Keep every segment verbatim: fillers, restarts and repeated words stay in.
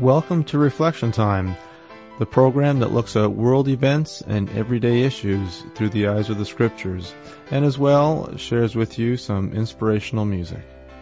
Welcome to Reflection Time, the program that looks at world events and everyday issues through the eyes of the Scriptures, and as well shares with you some inspirational music.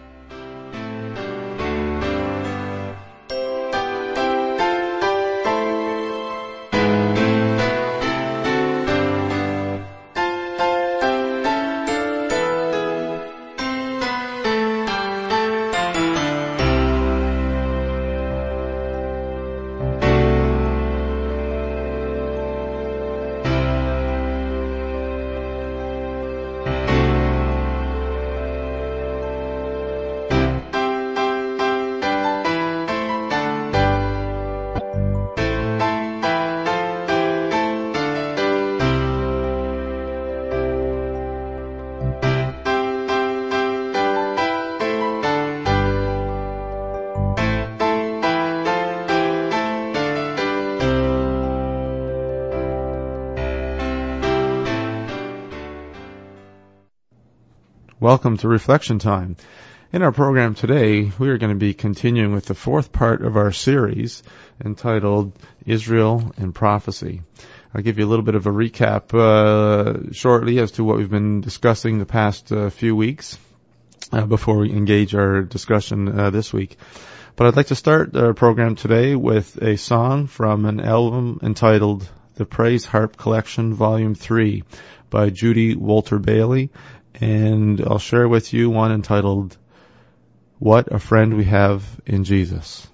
Welcome to Reflection Time. In our program today, we are going to be continuing with the fourth part of our series entitled Israel and Prophecy. I'll give you a little bit of a recap uh, shortly as to what we've been discussing the past uh, few weeks uh, before we engage our discussion uh, this week. But I'd like to start our program today with a song from an album entitled The Praise Harp Collection Volume three by Judy Walter Bailey. And I'll share with you one entitled, What a Friend We Have in Jesus.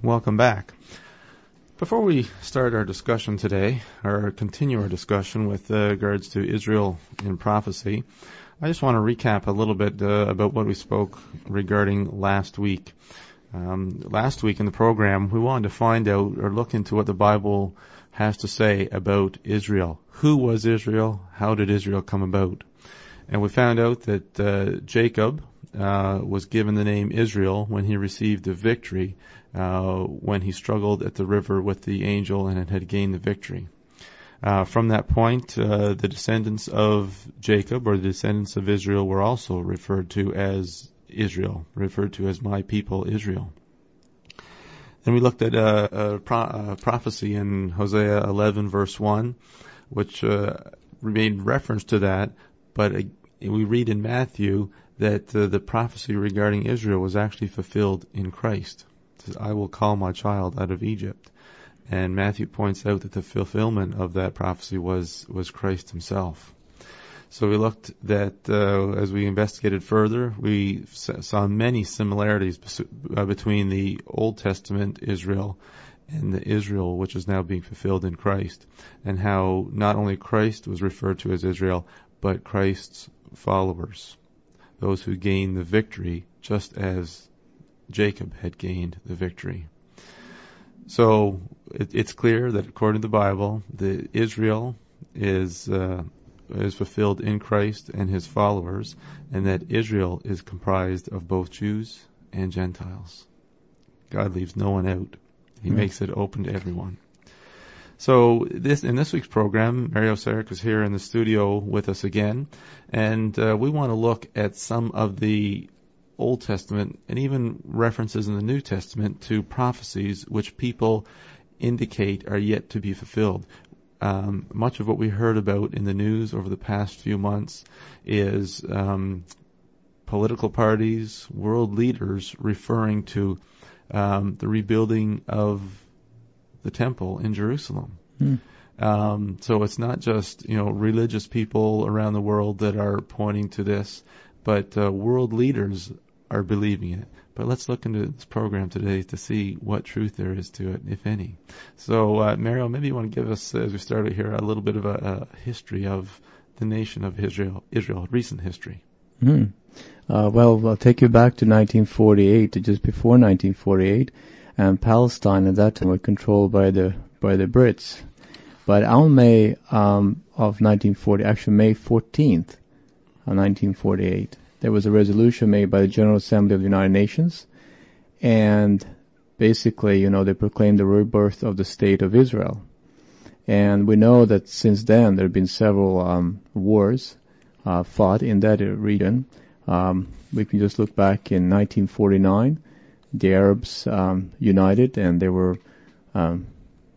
Welcome back. Before we start our discussion today, or continue our discussion with uh, regards to Israel in prophecy, I just want to recap a little bit uh, about what we spoke regarding last week. Um, last week in the program, we wanted to find out or look into what the Bible has to say about Israel. Who was Israel? How did Israel come about? And we found out that uh, Jacob uh, was given the name Israel when he received a victory uh, when he struggled at the river with the angel and had gained the victory. Uh, from that point, uh, the descendants of Jacob, or the descendants of Israel, were also referred to as Israel, referred to as my people Israel. Then we looked at a, a, pro- a prophecy in Hosea eleven verse one, which uh, made reference to that, but uh, we read in Matthew that uh, the prophecy regarding Israel was actually fulfilled in Christ. It says, I will call my child out of Egypt. And Matthew points out that the fulfillment of that prophecy was, was Christ himself. So we looked that, uh, as we investigated further, we saw many similarities between the Old Testament Israel and the Israel which is now being fulfilled in Christ, and how not only Christ was referred to as Israel, but Christ's followers, those who gained the victory, just as Jacob had gained the victory. So it, it's clear that according to the Bible, the Israel is uh, is fulfilled in Christ and his followers, and that Israel is comprised of both Jews and Gentiles. God leaves no one out. He mm-hmm. makes it open to everyone. So this in this week's program, Mario Sarek is here in the studio with us again, and uh, we want to look at some of the Old Testament and even references in the New Testament to prophecies which people indicate are yet to be fulfilled. Um, much of what we heard about in the news over the past few months is um, political parties, world leaders referring to um, the rebuilding of the temple in Jerusalem. Hmm. Um, so it's not just, you know, religious people around the world that are pointing to this, but uh, world leaders are believing it. But let's look into this program today to see what truth there is to it, if any. So, uh, Mario, maybe you want to give us, as we started here, a little bit of a, a history of the nation of Israel, Israel, recent history. Mm. Uh, well, I'll take you back to nineteen forty-eight, to just before nineteen forty-eight, and Palestine at that time was controlled by the by the Brits. But on May um, of nineteen forty, actually May fourteenth of nineteen forty-eight, there was a resolution made by the General Assembly of the United Nations, and basically, you know, they proclaimed the rebirth of the State of Israel. And we know that since then there have been several um, wars uh, fought in that region. Um, we can just look back in nineteen forty-nine, the Arabs um, united, and they were um,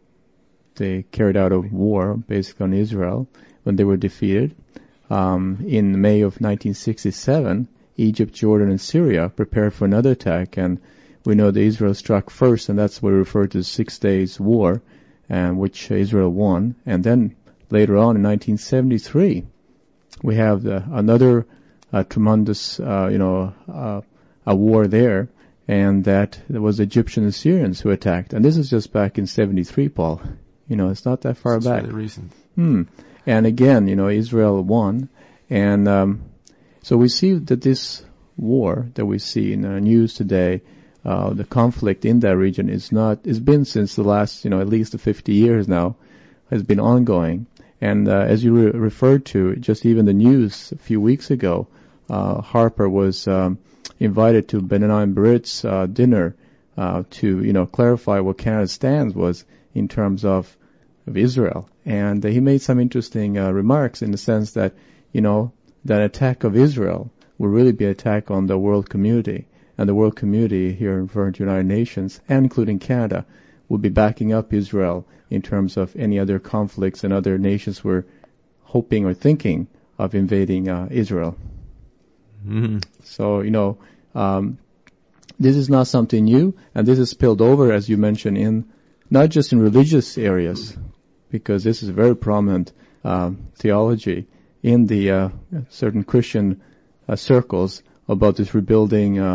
they carried out a war basically on Israel when they were defeated. Um, in May of nineteen sixty-seven, Egypt, Jordan, and Syria prepared for another attack, and we know that Israel struck first, and that's what we refer to as Six Days War, and which Israel won. And then later on in nineteen seventy-three, we have the, another uh, tremendous, uh, you know, uh, a war there, and that there was Egyptians and Syrians who attacked. And this is just back in seventy-three, Paul. You know, it's not that far it's back. Really recent. Hmm. And again, you know, Israel won. And um, so we see that this war that we see in the news today, uh, the conflict in that region is not, it's been since the last, you know, at least fifty years now, has been ongoing. And uh, as you re- referred to, just even the news a few weeks ago, uh, Harper was um, invited to Benign Brit's uh, dinner uh, to, you know, clarify what Canada's stance was in terms of of Israel. And uh, he made some interesting uh, remarks in the sense that, you know, that attack of Israel will really be an attack on the world community. And the world community, here referring to United Nations, and including Canada, will be backing up Israel in terms of any other conflicts and other nations were hoping or thinking of invading uh, Israel. Mm-hmm. So, you know, um, this is not something new, and this is spilled over, as you mentioned, in not just in religious areas, because this is very prominent um, theology in the uh, certain Christian uh, circles about this rebuilding uh,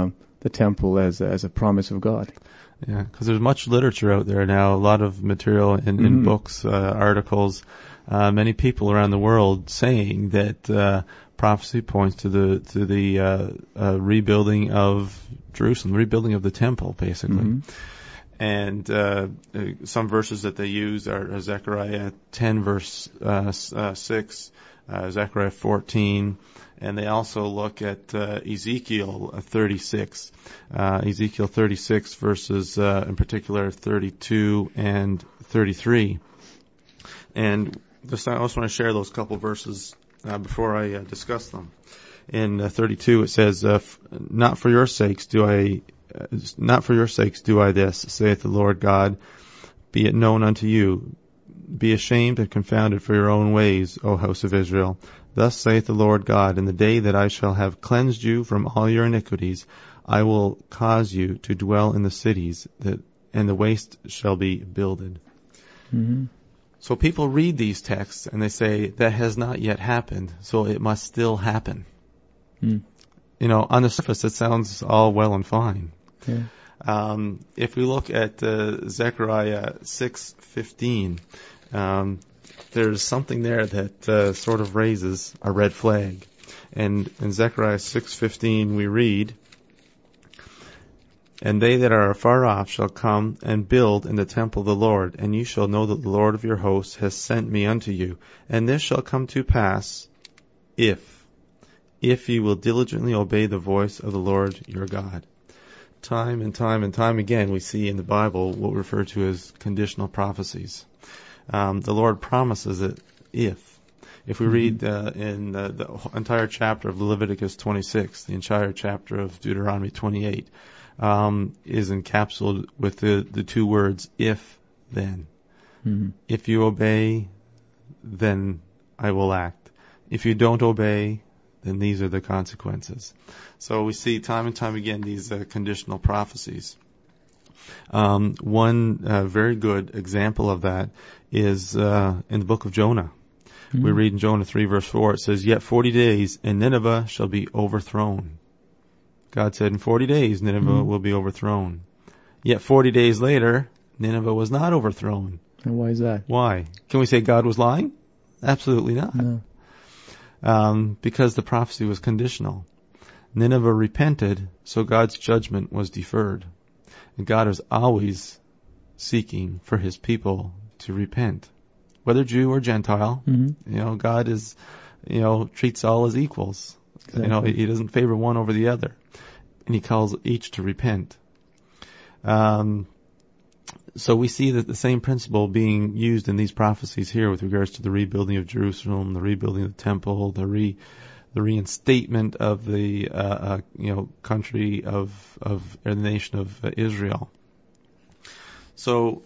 the temple as a, as a promise of God. Yeah, because there's much literature out there now, a lot of material in, in mm-hmm. books, uh, articles, uh, many people around the world saying that uh, prophecy points to the to the uh, uh, rebuilding of Jerusalem, rebuilding of the temple, basically. Mm-hmm. And uh, some verses that they use are Zechariah ten, verse uh, uh, six, uh, Zechariah fourteen, and they also look at uh, Ezekiel thirty-six, uh, Ezekiel thirty-six verses, uh, in particular thirty-two and thirty-three. And just, I also want to share those couple verses uh, before I uh, discuss them. In uh, thirty-two, it says, uh, f- "Not for your sakes do I, uh, not for your sakes do I this, saith the Lord God. Be it known unto you. Be ashamed and confounded for your own ways, O house of Israel. Thus saith the Lord God, in the day that I shall have cleansed you from all your iniquities, I will cause you to dwell in the cities, that, and the waste shall be builded." Mm-hmm. So people read these texts and they say, that has not yet happened, so it must still happen. Mm. You know, on the surface it sounds all well and fine. Yeah. Um, if we look at uh, Zechariah six fifteen, um, there's something there that uh, sort of raises a red flag. And in Zechariah six fifteen we read, "And they that are afar off shall come and build in the temple of the Lord, and you shall know that the Lord of your hosts has sent me unto you. And this shall come to pass, if, if ye will diligently obey the voice of the Lord your God." Time and time and time again we see in the Bible what we refer to as conditional prophecies. Um, the Lord promises it if. If we mm-hmm. read uh, in uh, the entire chapter of Leviticus twenty-six, the entire chapter of Deuteronomy twenty-eight, um, is encapsulated with the, the two words, if, then. Mm-hmm. If you obey, then I will act. If you don't obey, then these are the consequences. So we see time and time again these uh, conditional prophecies. Um, one uh, very good example of that is uh, in the book of Jonah. Mm-hmm. We read in Jonah three verse four, it says, "Yet forty days and Nineveh shall be overthrown." God said in forty days Nineveh mm-hmm. will be overthrown. Yet forty days later, Nineveh was not overthrown. And why is that? Why? Can we say God was lying? Absolutely not. No. Um, because the prophecy was conditional. Nineveh repented, so God's judgment was deferred. And God is always seeking for his people to repent. Whether Jew or Gentile, mm-hmm. you know, God is, you know, treats all as equals. Exactly. You know, he doesn't favor one over the other. And he calls each to repent. Um, so we see that the same principle being used in these prophecies here with regards to the rebuilding of Jerusalem, the rebuilding of the temple, the re, the reinstatement of the, uh, uh you know, country of, of, or the nation of uh, Israel. So,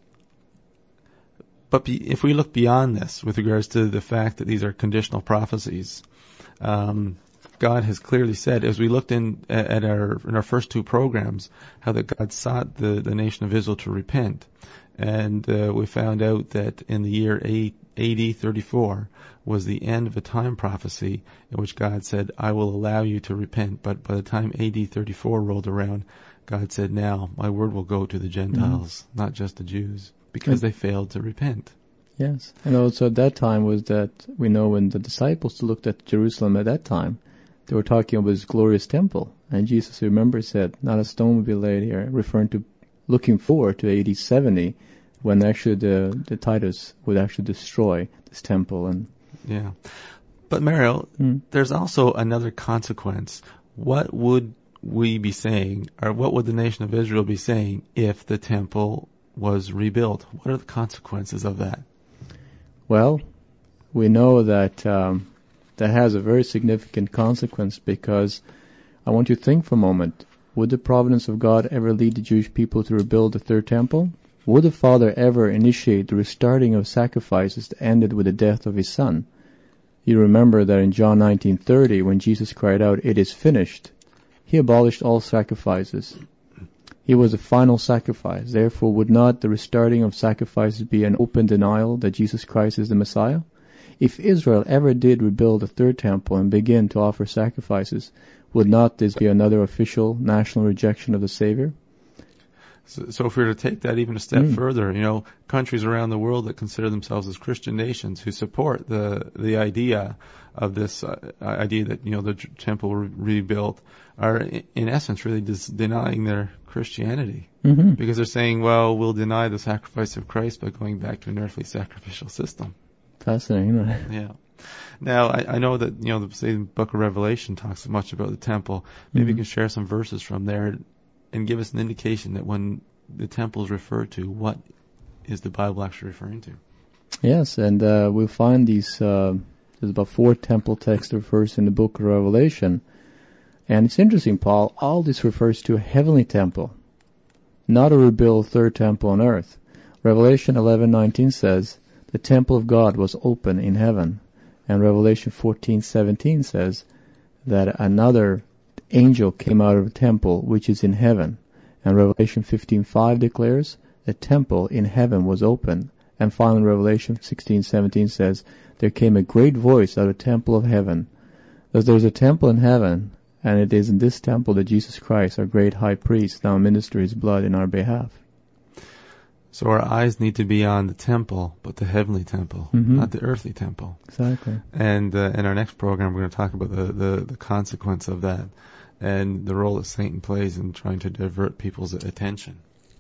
but be, if we look beyond this with regards to the fact that these are conditional prophecies, um, God has clearly said, as we looked in at our in our first two programs, how that God sought the, the nation of Israel to repent, and uh, we found out that in the year A D thirty-four was the end of a time prophecy in which God said, "I will allow you to repent." But by the time A D thirty-four rolled around, God said, "Now my word will go to the Gentiles, mm-hmm. not just the Jews, because they failed to repent." Yes, and also at that time was that we know when the disciples looked at Jerusalem at that time, they were talking about his glorious temple. And Jesus, remember, said, "Not a stone will be laid here," referring to looking forward to A D seventy, when actually the, the Titus would actually destroy this temple. And yeah. But Mario, mm. there's also another consequence. What would we be saying, or what would the nation of Israel be saying if the temple was rebuilt? What are the consequences of that? Well, we know that um, that has a very significant consequence, because I want you to think for a moment. Would the providence of God ever lead the Jewish people to rebuild the third temple? Would the Father ever initiate the restarting of sacrifices that ended with the death of his Son? You remember that in John nineteen thirty, when Jesus cried out, "It is finished," he abolished all sacrifices. He was the final sacrifice. Therefore, would not the restarting of sacrifices be an open denial that Jesus Christ is the Messiah? if Israel ever did rebuild a third temple and begin to offer sacrifices, would not this be another official national rejection of the Savior? So, so if we were to take that even a step Mm. further, you know, countries around the world that consider themselves as Christian nations who support the the idea of this uh, idea that, you know, the t- temple re- rebuilt are in, in essence really dis- denying their Christianity. Mm-hmm. Because they're saying, well, we'll deny the sacrifice of Christ by going back to an earthly sacrificial system. Fascinating, isn't it? Yeah. Now, I, I know that, you know, the, say, the book of Revelation talks much about the temple. Maybe Mm-hmm. you can share some verses from there and give us an indication that when the temple is referred to, what is the Bible actually referring to? Yes, and uh, we'll find these, uh, there's about four temple texts refers in the book of Revelation. And it's interesting, Paul, all this refers to a heavenly temple, not a rebuilt third temple on earth. Revelation eleven nineteen says, the temple of God was open in heaven. And Revelation fourteen seventeen says that another angel came out of the temple which is in heaven. And Revelation fifteen five declares, the temple in heaven was open. And finally Revelation sixteen seventeen says, there came a great voice out of the temple of heaven. Thus there's a temple in heaven, and it is in this temple that Jesus Christ, our great high priest, now ministers his blood in our behalf. So our eyes need to be on the temple, but the heavenly temple, Mm-hmm. not the earthly temple. Exactly. And uh, in our next program, we're going to talk about the, the, the consequence of that and the role that Satan plays in trying to divert people's attention.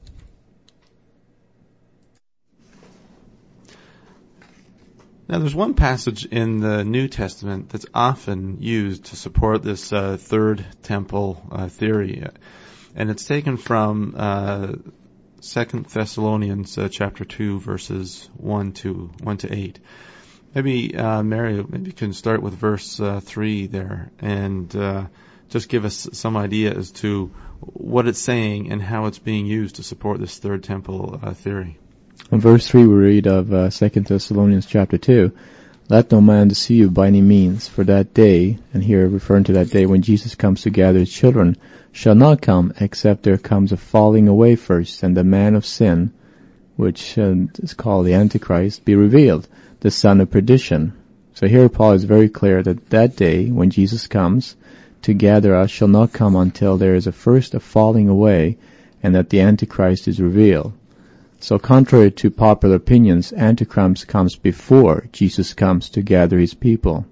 Now, there's one passage in the New Testament that's often used to support this uh, third temple uh, theory, and it's taken from uh, Second Thessalonians uh, chapter two, verses one to one to eight. Maybe uh, Mary, maybe you can start with verse uh, three there, and uh, just give us some idea as to what it's saying and how it's being used to support this third temple uh, theory. In verse three we read of uh, Second Thessalonians chapter two, let no man deceive you by any means, for that day, and here referring to that day when Jesus comes to gather his children, shall not come except there comes a falling away first, and the man of sin, which uh, is called the Antichrist, be revealed, the son of perdition. So here Paul is very clear that that day when Jesus comes to gather us shall not come until there is a first a falling away, and that the Antichrist is revealed. So contrary to popular opinions, Antichrist comes before Jesus comes to gather his people.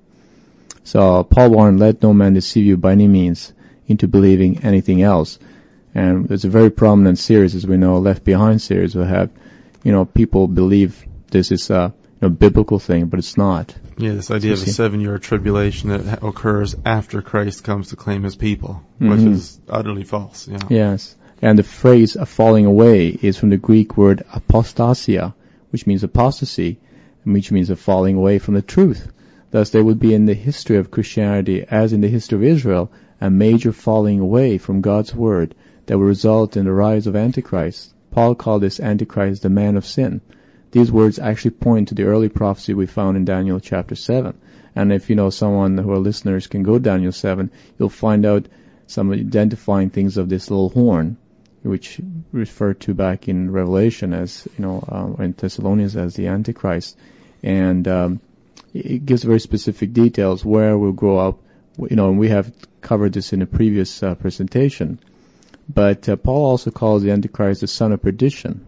So Paul warned, let no man deceive you by any means into believing anything else. And there's a very prominent series, as we know, Left Behind series, will have, you know, people believe this is a you know, biblical thing, but it's not. Yeah, this idea So of a see- seven-year tribulation that occurs after Christ comes to claim his people, Mhm. which is utterly false. Yeah. Yes. And the phrase a falling away is from the Greek word apostasia, which means apostasy, which means a falling away from the truth. Thus there would be in the history of Christianity, as in the history of Israel, a major falling away from God's word that will result in the rise of Antichrist. Paul called this Antichrist the man of sin. These words actually point to the early prophecy we found in Daniel chapter seven. And if you know someone who are listeners can go to Daniel seven, you'll find out some identifying things of this little horn, which referred to back in Revelation as, you know, uh, in Thessalonians as the Antichrist. And um, it gives very specific details where we'll grow up. You know, and we have covered this in a previous uh, presentation. But uh, Paul also calls the Antichrist the son of perdition.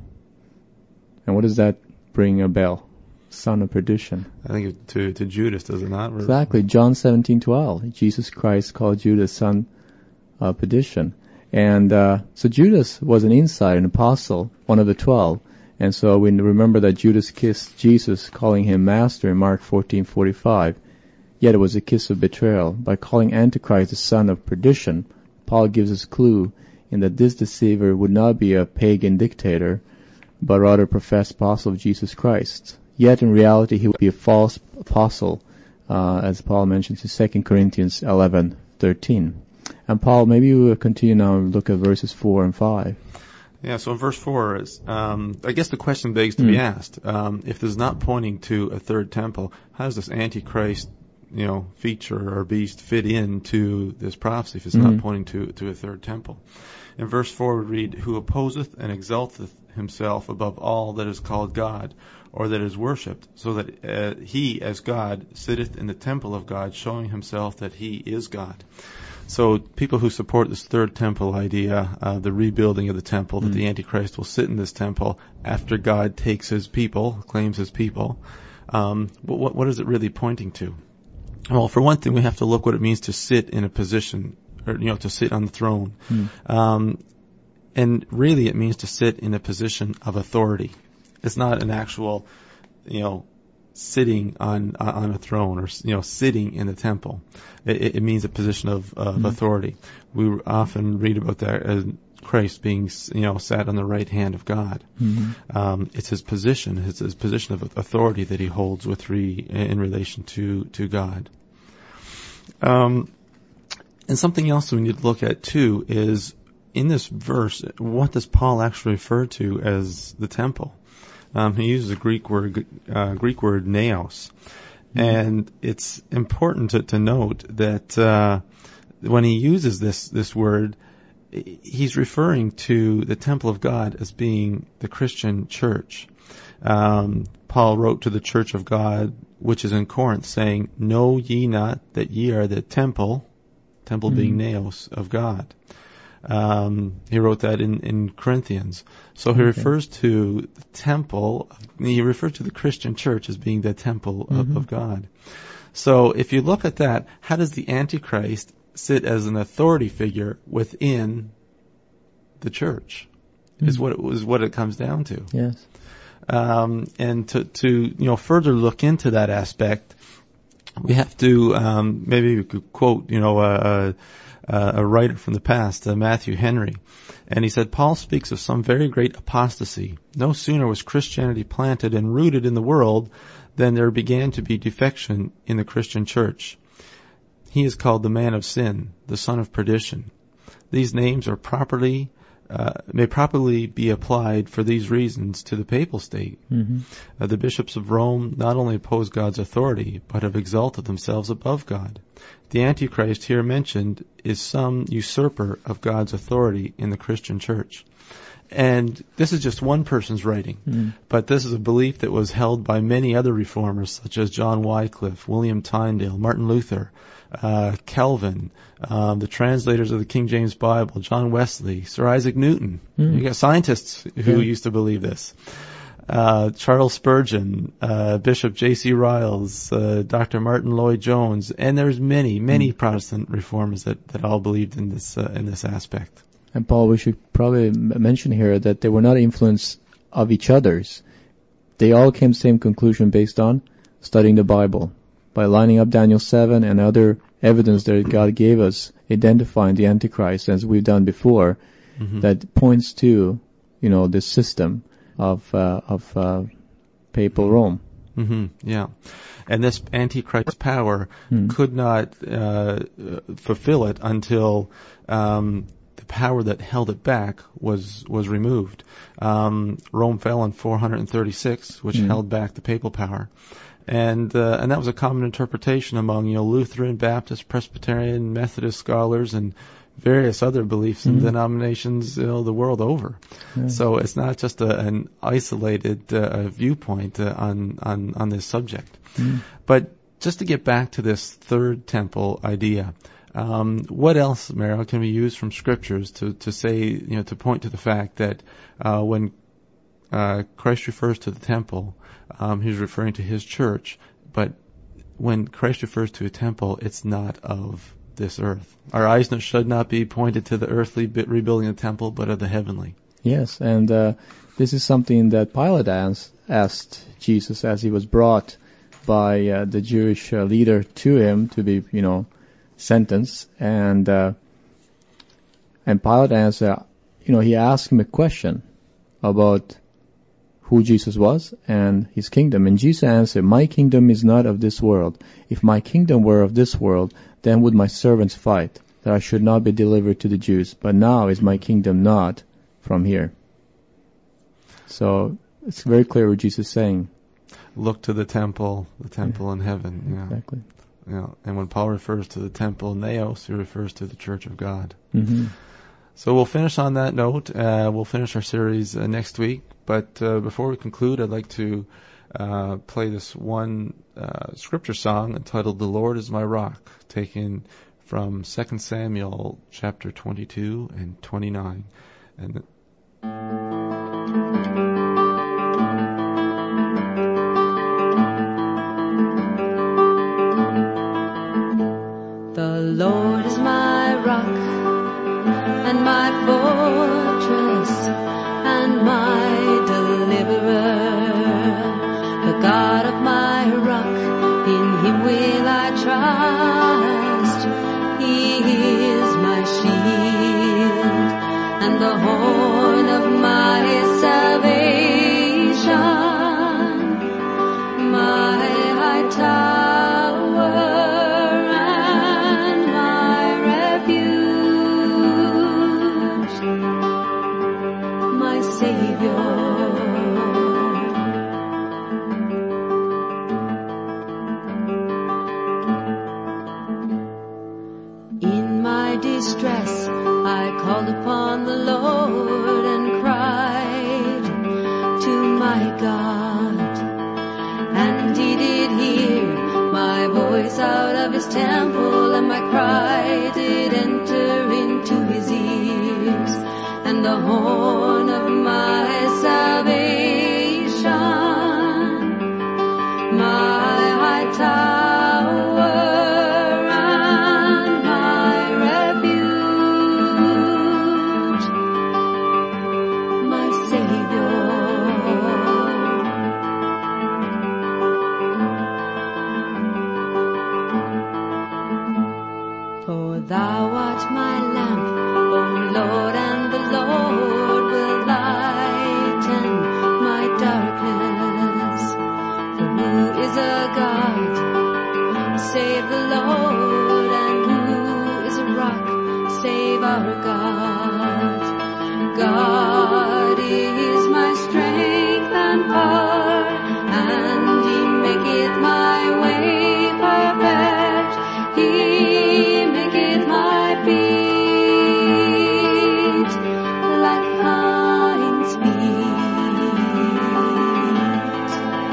And what does that bring a bell? Son of perdition. I think it- to to Judas, does it not? Exactly. John seventeen twelve. Jesus Christ called Judas son of perdition. And uh, so Judas was an insider, an apostle, one of the twelve. And so we remember that Judas kissed Jesus, calling him master in Mark fourteen forty-five. Yet it was a kiss of betrayal. By calling Antichrist the son of perdition, Paul gives us clue in that this deceiver would not be a pagan dictator, but rather a professed apostle of Jesus Christ. Yet in reality he would be a false apostle, uh, as Paul mentions in Second Corinthians eleven thirteen. And Paul, maybe we will continue now and look at verses four and five. Yeah, so in verse four, is, um, I guess the question begs to Mm. be asked. Um, if this is not pointing to a third temple, how does this Antichrist, you know, feature or beast fit into this prophecy if it's Mhm. not pointing to, to a third temple? In verse four we read, who opposeth and exalteth himself above all that is called God, or that is worshipped, so that uh, he as God sitteth in the temple of God, showing himself that he is God. So people who support this third temple idea, uh, the rebuilding of the temple, that Mm. the Antichrist will sit in this temple after God takes his people, claims his people, um, what, what is it really pointing to? Well, for one thing, we have to look what it means to sit in a position, or, you know, to sit on the throne. Mm. Um, and really it means to sit in a position of authority. It's not an actual, you know, sitting on on a throne or, you know, sitting in the temple. It, it means a position of, of Mm. authority. We often read about that as Christ being, you know, sat on the right hand of God. Mm-hmm. Um, it's his position, his, his position of authority that he holds with re, in relation to to God. Um, and something else we need to look at too is in this verse, what does Paul actually refer to as the temple? Um, he uses a Greek word, uh, Greek word naos, mm-hmm. and it's important to, to note that uh, when he uses this this word, he's referring to the temple of God as being the Christian church. Um, Paul wrote to the church of God, which is in Corinth, saying, "Know ye not that ye are the temple, temple mm-hmm. being naos, of God." Um, he wrote that in, in Corinthians. So he okay. refers to the temple, he refers to the Christian church as being the temple of, mm-hmm. of God. So if you look at that, how does the Antichrist sit as an authority figure within the church? Mm-hmm. Is what it was, what it comes down to. Yes. Um, and to, to, you know, further look into that aspect, we have to, um, maybe we could quote, you know, uh, Uh, a writer from the past, uh, Matthew Henry. And he said, Paul speaks of some very great apostasy. No sooner was Christianity planted and rooted in the world than there began to be defection in the Christian church. He is called the man of sin, the son of perdition. These names are properly, uh, may properly be applied for these reasons to the papal state. Mm-hmm. Uh, the bishops of Rome not only oppose God's authority, but have exalted themselves above God. The Antichrist here mentioned is some usurper of God's authority in the Christian church. And this is just one person's writing, mm. but this is a belief that was held by many other reformers, such as John Wycliffe, William Tyndale, Martin Luther, uh, Calvin, um, the translators of the King James Bible, John Wesley, Sir Isaac Newton. Mm. You got scientists who yeah. used to believe this. Uh, Charles Spurgeon, uh, Bishop J C Riles, uh, Doctor Martin Lloyd-Jones, and there's many, many mm. Protestant reformers that, that all believed in this, uh, in this aspect. And Paul, we should probably m- mention here that they were not influenced of each other's. They all came to the same conclusion based on studying the Bible, by lining up Daniel seven and other evidence that God gave us, identifying the Antichrist, as we've done before, mm-hmm. that points to, you know, this system of uh, of uh, papal Rome. Mm-hmm. Yeah, and this Antichrist power mm. could not uh, fulfill it until um, the power that held it back was was removed. Um, Rome fell in four hundred thirty-six, which mm. held back the papal power, and uh, and that was a common interpretation among, you know, Lutheran, Baptist, Presbyterian, Methodist scholars, and various other beliefs and mm-hmm. denominations, you know, the world over. Yeah. So it's not just a, an isolated uh, viewpoint uh, on, on, on this subject. Mm. But just to get back to this third temple idea, um, what else, Meryl, can we use from scriptures to, to say, you know, to point to the fact that uh, when uh, Christ refers to the temple, um, he's referring to his church, but when Christ refers to a temple, it's not of this earth. Our eyes should not be pointed to the earthly bit rebuilding the temple, but of the heavenly. Yes, and uh, this is something that Pilate asked, asked Jesus as he was brought by uh, the Jewish uh, leader to him to be, you know, sentenced. And uh, and Pilate answered, you know, he asked him a question about who Jesus was and his kingdom. And Jesus answered, my kingdom is not of this world. If my kingdom were of this world, then would my servants fight, that I should not be delivered to the Jews. But now is my kingdom not from here. So it's very clear what Jesus is saying. Look to the temple, the temple yeah. in heaven. Yeah. Exactly. You know, and when Paul refers to the temple naos, he refers to the church of God. Mm-hmm. So we'll finish on that note. Uh, we'll finish our series uh, next week. But uh, before we conclude, I'd like to uh, play this one uh, scripture song entitled "The Lord Is My Rock," taken from Second Samuel chapter twenty-two and twenty-nine. And the Lord is my rock and my fortress and my deliverer, the God of my rock, in him will I trust. He is my shield and the horn of my salvation, my high tower and my refuge, my Savior. In my distress I called upon the Lord and cried to my God, and he did hear my voice out of his temple, and my cry did enter into his ears, and the horn of my salvation, my high tower and my refuge, my Savior. For thou art my lamp, O Lord, and the Lord will lighten my darkness. For who is a God save the Lord, and who is a rock save our God? God is my strength and power, and he maketh my way perfect. He maketh my feet like hinds feet.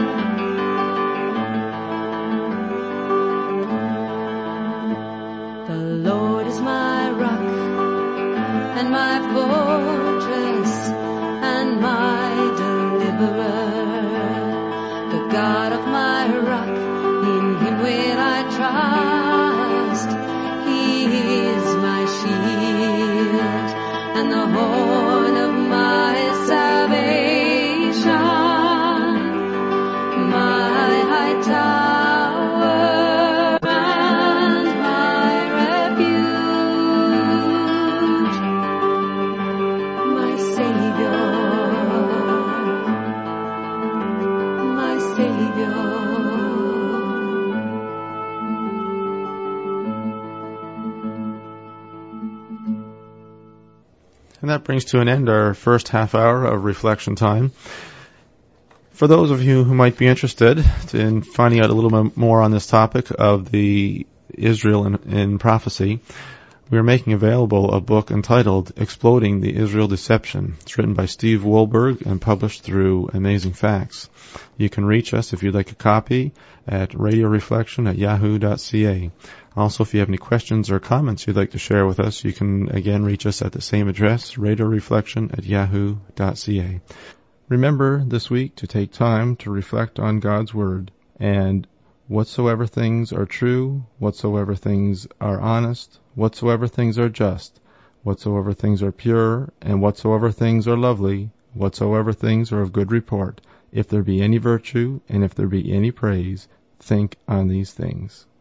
The Lord is my rock and my fortress and my deliverer, the God of my rock, in him will I trust. He is my shield and the horn of my salvation, my high tower and my refuge, my Savior, my Savior. And that brings to an end our first half hour of reflection time. For those of you who might be interested in finding out a little bit more on this topic of the Israel in, in prophecy, we are making available a book entitled Exploding the Israel Deception. It's written by Steve Wohlberg and published through Amazing Facts. You can reach us if you'd like a copy at radio reflection at yahoo dot c a. Also, if you have any questions or comments you'd like to share with us, you can again reach us at the same address, radio reflection at yahoo dot c a. Remember this week to take time to reflect on God's Word, and whatsoever things are true, whatsoever things are honest, whatsoever things are just, whatsoever things are pure, and whatsoever things are lovely, whatsoever things are of good report, if there be any virtue, and if there be any praise, think on these things.